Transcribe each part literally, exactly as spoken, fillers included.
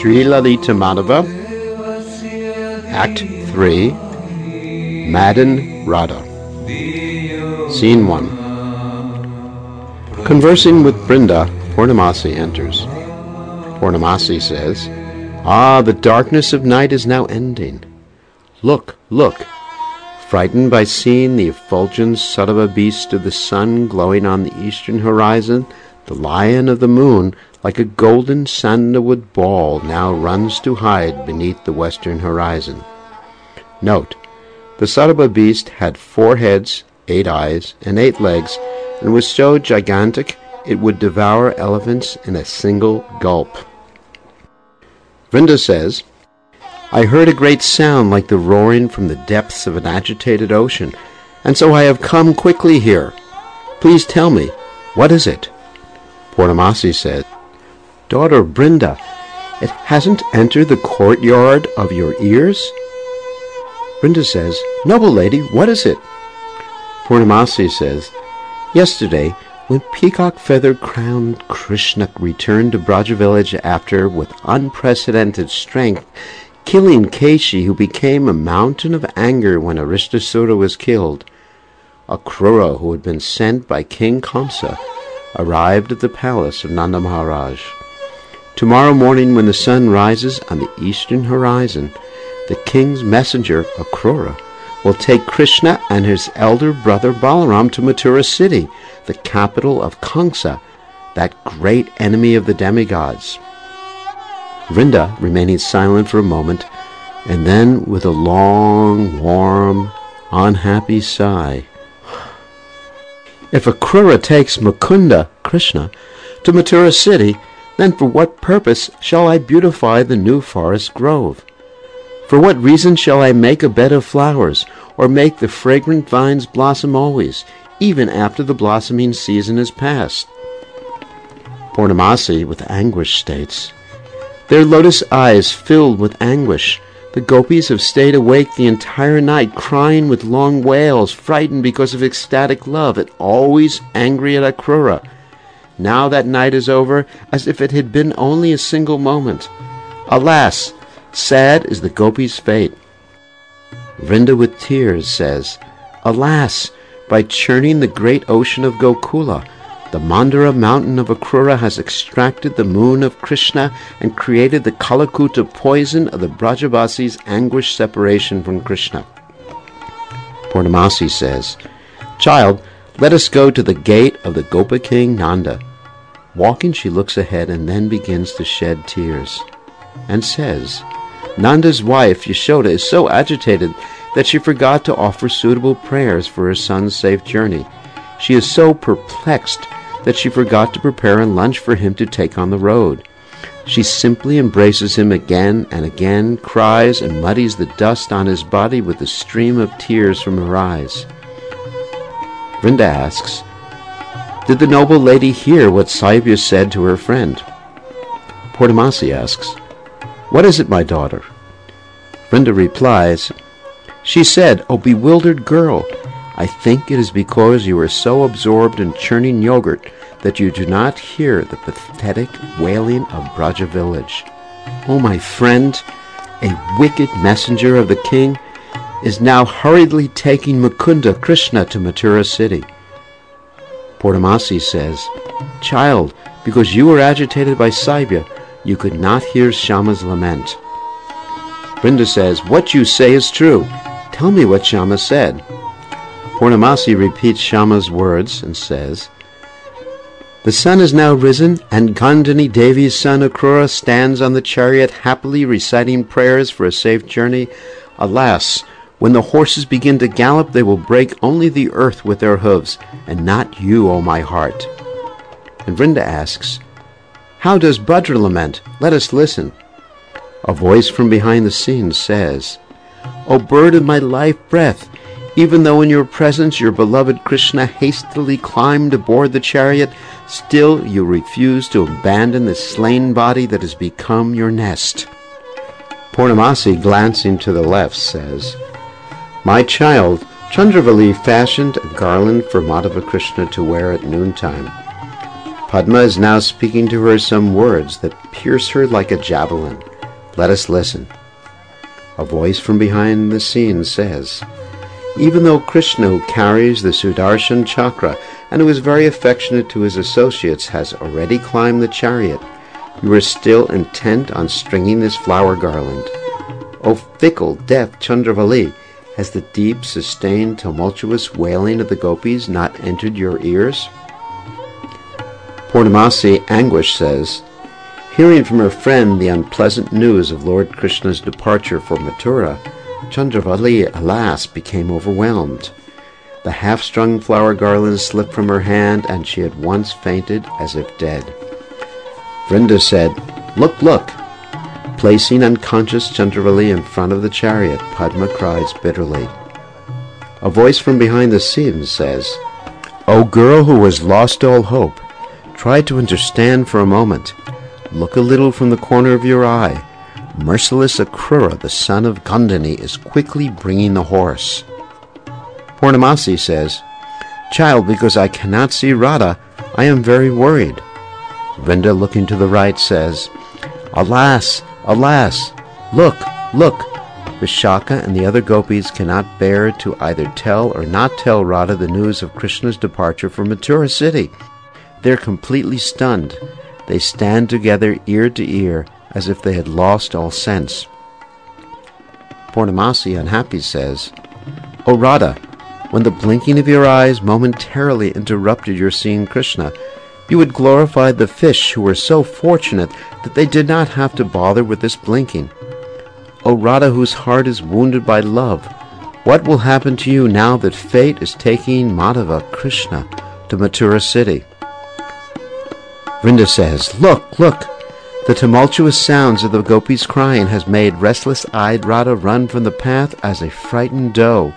Sri Lalita Madhava, Act three, Madan Radha. Scene one. Conversing with Brinda, Purnamasi enters. Purnamasi says, "Ah, the darkness of night is now ending. Look, look!" Frightened by seeing the effulgent Sarava beast of the sun glowing on the eastern horizon, the lion of the moon, like a golden sandalwood ball, now runs to hide beneath the western horizon. Note, the Sarava beast had four heads, eight eyes, and eight legs, and was so gigantic it would devour elephants in a single gulp. Vrinda says, "I heard a great sound like the roaring from the depths of an agitated ocean, and so I have come quickly here. Please tell me, what is it?" Purnamasi said, "Daughter Brinda, it hasn't entered the courtyard of your ears?" Brinda says, "Noble lady, what is it?" Purnamasi says, "Yesterday, when peacock-feather-crowned Krishna returned to Braja village after, with unprecedented strength, killing Keshi, who became a mountain of anger when Aristasura was killed, Akrura, who had been sent by King Kamsa, arrived at the palace of Nanda Maharaj. Tomorrow morning, when the sun rises on the eastern horizon, the king's messenger, Akrura, will take Krishna and his elder brother Balaram to Mathura city, the capital of Kamsa, that great enemy of the demigods." Vrinda, remaining silent for a moment, and then with a long, warm, unhappy sigh, "If Akrura takes Mukunda, Krishna, to Mathura city, then for what purpose shall I beautify the new forest grove? For what reason shall I make a bed of flowers, or make the fragrant vines blossom always, even after the blossoming season is past?" Purnamasi, with anguish, states, "Their lotus eyes filled with anguish. The gopis have stayed awake the entire night, crying with long wails, frightened because of ecstatic love, and always angry at Akrura. Now that night is over, as if it had been only a single moment. Alas, sad is the gopis' fate." Vrinda, with tears, says, "Alas, by churning the great ocean of Gokula, the Mandara mountain of Akrura has extracted the moon of Krishna and created the Kalakuta poison of the Brajavasis' anguished separation from Krishna." Purnamasi says, "Child, let us go to the gate of the Gopa king Nanda." Walking, she looks ahead and then begins to shed tears, and says, "Nanda's wife, Yashoda, is so agitated that she forgot to offer suitable prayers for her son's safe journey. She is so perplexed that she forgot to prepare a lunch for him to take on the road. She simply embraces him again and again, cries and muddies the dust on his body with a stream of tears from her eyes." Vrinda asks, "Did the noble lady hear what Saibya said to her friend?" Purnamasi asks, "What is it, my daughter?" Vrinda replies, "She said, 'O bewildered girl, I think it is because you are so absorbed in churning yogurt that you do not hear the pathetic wailing of Braja village. Oh, my friend, a wicked messenger of the king is now hurriedly taking Mukunda Krishna to Mathura city." Purnamasi says, "Child, because you were agitated by Saibya, you could not hear Shama's lament." Vrinda says, "What you say is true. Tell me what Shama said." Purnamasi repeats Shama's words and says, "The sun is now risen, and Gandhini Devi's son Akrura stands on the chariot happily reciting prayers for a safe journey. Alas, when the horses begin to gallop, they will break only the earth with their hooves, and not you, O my heart." And Vrinda asks, "How does Bhadra lament? Let us listen." A voice from behind the scenes says, "O bird of my life breath, even though in your presence your beloved Krishna hastily climbed aboard the chariot, still you refuse to abandon the slain body that has become your nest." Purnamasi, glancing to the left, says, "My child, Chandravali fashioned a garland for Madhava Krishna to wear at noontime. Padma is now speaking to her some words that pierce her like a javelin. Let us listen. A voice from behind the scenes says, even though Krishna, who carries the Sudarshan chakra and who is very affectionate to his associates, has already climbed the chariot, you are still intent on stringing this flower garland. O fickle, deaf Chandravali, has the deep, sustained, tumultuous wailing of the gopis not entered your ears? Purnamasi, anguish, says, hearing from her friend the unpleasant news of Lord Krishna's departure for Mathura, Chandravali, alas, became overwhelmed. The half-strung flower garland slipped from her hand, and she at once fainted as if dead. Vrinda said, look, look! Placing unconscious Chandravali in front of the chariot, Padma cries bitterly. A voice from behind the scenes says, O girl who has lost all hope, try to understand for a moment. Look a little from the corner of your eye. Merciless Akrura, the son of Gandhini, is quickly bringing the horse. Purnamasi says, child, because I cannot see Radha, I am very worried. Vrinda, looking to the right, says, alas, alas, look, look. Vishaka and the other gopis cannot bear to either tell or not tell Radha the news of Krishna's departure from Mathura city. They are completely stunned. They stand together ear to ear, as if they had lost all sense. Purnamasi, unhappy, says, O Radha, when the blinking of your eyes momentarily interrupted your seeing Krishna, you had glorified the fish who were so fortunate that they did not have to bother with this blinking. O Radha, whose heart is wounded by love, what will happen to you now that fate is taking Madhava, Krishna, to Mathura city? Vrinda says, look, look! The tumultuous sounds of the gopis crying has made restless-eyed Radha run from the path as a frightened doe.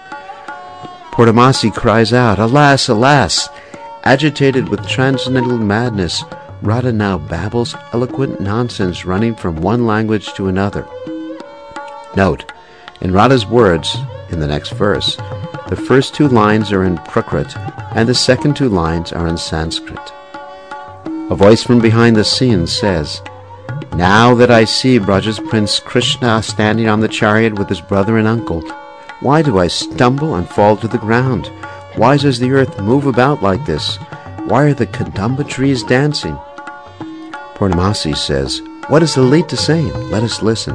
Purnamasi cries out, alas, alas! Agitated with transcendental madness, Radha now babbles eloquent nonsense running from one language to another. Note, in Radha's words, in the next verse, the first two lines are in Prakrit and the second two lines are in Sanskrit. A voice from behind the scenes says, now that I see Braja's Prince Krishna standing on the chariot with his brother and uncle, why do I stumble and fall to the ground? Why does the earth move about like this? Why are the Kadamba trees dancing? Purnamasi says, what is the Lalita saying? Let us listen.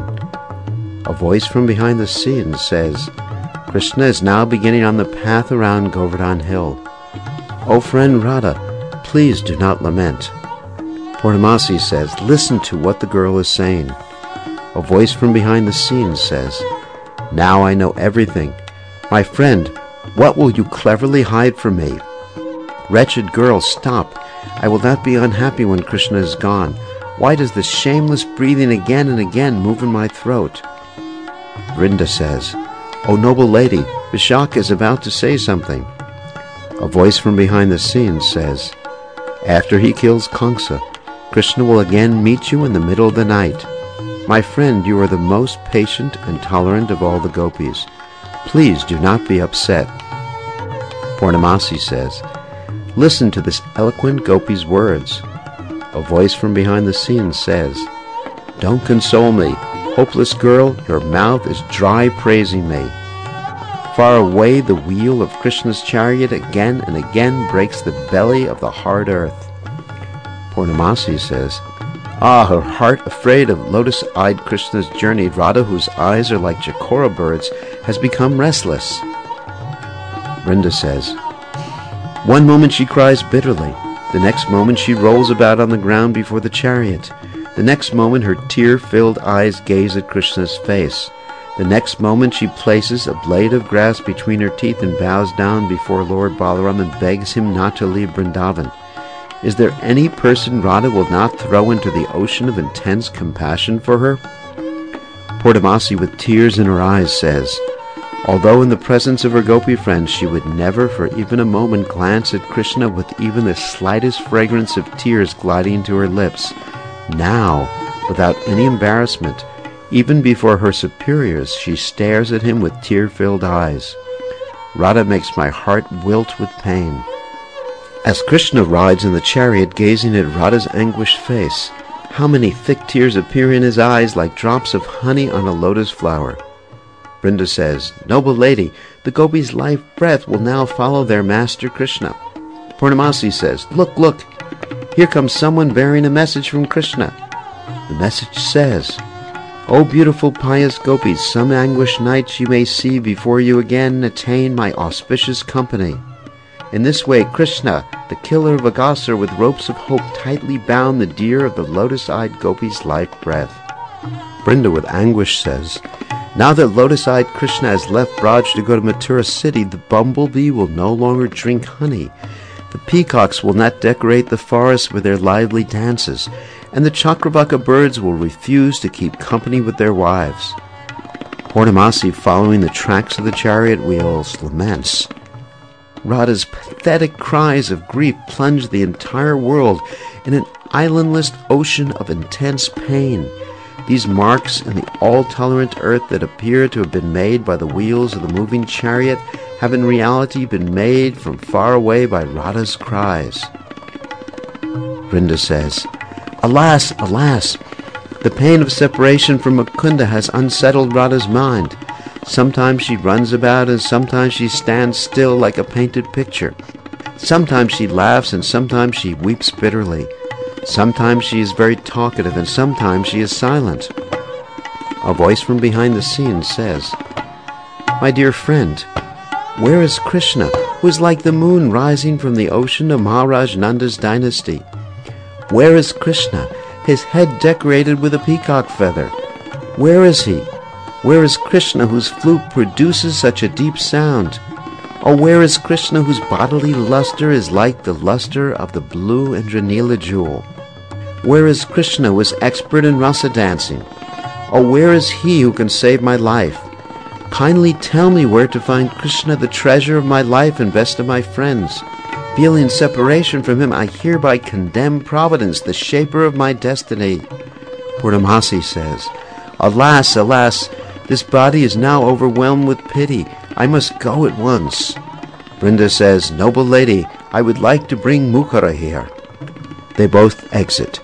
A voice from behind the scenes says, Krishna is now beginning on the path around Govardhan Hill. O friend Radha, please do not lament. Purnamasi says, listen to what the girl is saying. A voice from behind the scenes says, now I know everything. My friend, what will you cleverly hide from me? Wretched girl, stop. I will not be unhappy when Krishna is gone. Why does this shameless breathing again and again move in my throat? Vrinda says, O noble lady, Vishaka is about to say something. A voice from behind the scenes says, after he kills Kamsa, Krishna will again meet you in the middle of the night. My friend, you are the most patient and tolerant of all the gopis. Please do not be upset. Purnamasi says, listen to this eloquent gopi's words. A voice from behind the scenes says, don't console me. Hopeless girl, your mouth is dry praising me. Far away the wheel of Krishna's chariot again and again breaks the belly of the hard earth. Purnamasi says, ah, her heart afraid of lotus-eyed Krishna's journey, Radha, whose eyes are like chakora birds, has become restless. Vrinda says, one moment she cries bitterly, the next moment she rolls about on the ground before the chariot, the next moment her tear-filled eyes gaze at Krishna's face, the next moment she places a blade of grass between her teeth and bows down before Lord Balaram and begs him not to leave Vrindavan. Is there any person Radha will not throw into the ocean of intense compassion for her? Purnamasi, with tears in her eyes, says, although in the presence of her gopi friends she would never for even a moment glance at Krishna with even the slightest fragrance of tears gliding to her lips, now, without any embarrassment, even before her superiors, she stares at him with tear-filled eyes. Radha makes my heart wilt with pain. As Krishna rides in the chariot gazing at Radha's anguished face, How many thick tears appear in his eyes like drops of honey on a lotus flower. Brinda says, "Noble lady, the gopis' life breath will now follow their master Krishna." Purnamasi says, "Look, look, here comes someone bearing a message from Krishna." The message says, "O beautiful pious gopis, some anguished nights you may see before you again attain my auspicious company." In this way, Krishna, the killer of Aghasur, with ropes of hope tightly bound the deer of the lotus-eyed gopis' life breath. Brinda with anguish says, "Now that lotus-eyed Krishna has left Braj to go to Mathura city, the bumblebee will no longer drink honey. The peacocks will not decorate the forest with their lively dances, and the Chakravaka birds will refuse to keep company with their wives." Purnamasi, following the tracks of the chariot wheels, laments. Radha's pathetic cries of grief plunge the entire world in an islandless ocean of intense pain. These marks in the all-tolerant earth that appear to have been made by the wheels of the moving chariot have in reality been made from far away by Radha's cries. Brinda says, "Alas, alas! The pain of separation from Mukunda has unsettled Radha's mind. Sometimes she runs about and sometimes she stands still like a painted picture. Sometimes she laughs and sometimes she weeps bitterly. Sometimes she is very talkative and sometimes she is silent." A voice from behind the scenes says, "My dear friend, where is Krishna, who is like the moon rising from the ocean of Maharaj Nanda's dynasty? Where is Krishna, his head decorated with a peacock feather? Where is he? Where is Krishna, whose flute produces such a deep sound? Or where is Krishna, whose bodily luster is like the luster of the blue Indranila jewel? Where is Krishna, who is expert in rasa dancing? Or where is he who can save my life? Kindly tell me where to find Krishna, the treasure of my life and best of my friends. Feeling separation from him, I hereby condemn Providence, the shaper of my destiny." Purnamasi says, "Alas, alas! This body is now overwhelmed with pity. I must go at once." Brinda says, "Noble lady, I would like to bring Mukara here." They both exit.